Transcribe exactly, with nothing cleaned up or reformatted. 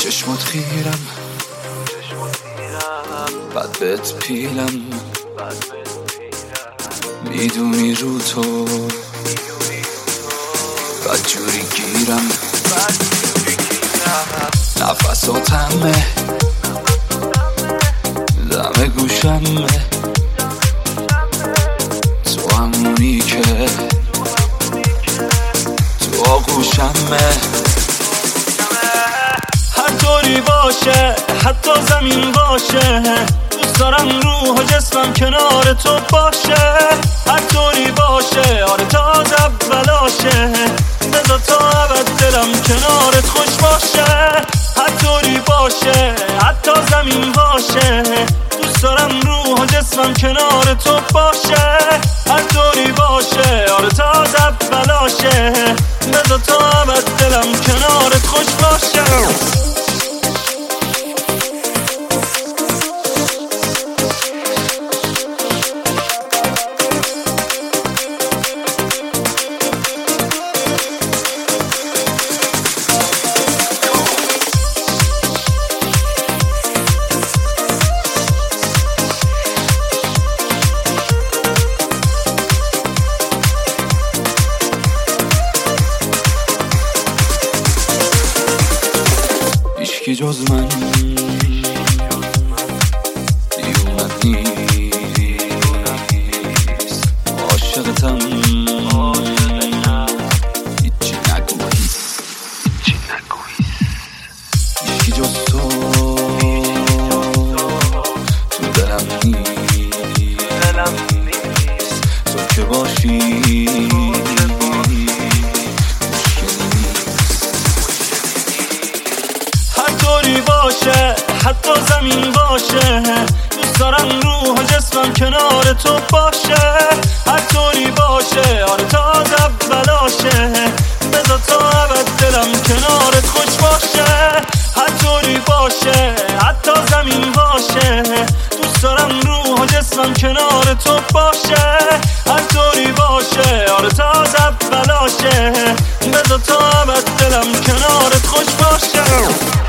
چشمات خیرم بعد بهت پیلم میدونی رو تو بعد جوری گیرم نفساتمه دم گوشمه تو همونی که تو آغوشمه هر طوری باشه حتی زمین باشه دوست دارم روح و جسمم کنار تو باشه هر طوری باشه آره تا از اولاشه بذار تا ابد دلم کنارت خوش باشه هر طوری باشه حتی زمین باشه دوست دارم روح و جسمم کنار تو باشه هر طوری باشه آره تا از اولاشه بذار تا ابد دلم کنارت خوش باشه کی جز من دیونت نیست عاشقتم هیچی نگویی کی جز تو تو دلم نیست تو که باشی باشه حتی زمین باشه دوست دارم روح و جسمم کنار تو باشه هر طوری باشه آره تا از اولاشه بذار تا ابد دلم کنارت خوش باشه هر طوری باشه حتی زمین باشه دوست دارم روح و جسمم کنار تو باشه هر طوری باشه آره تا از اولاشه بذار تا ابد دلم کنارت خوش باشه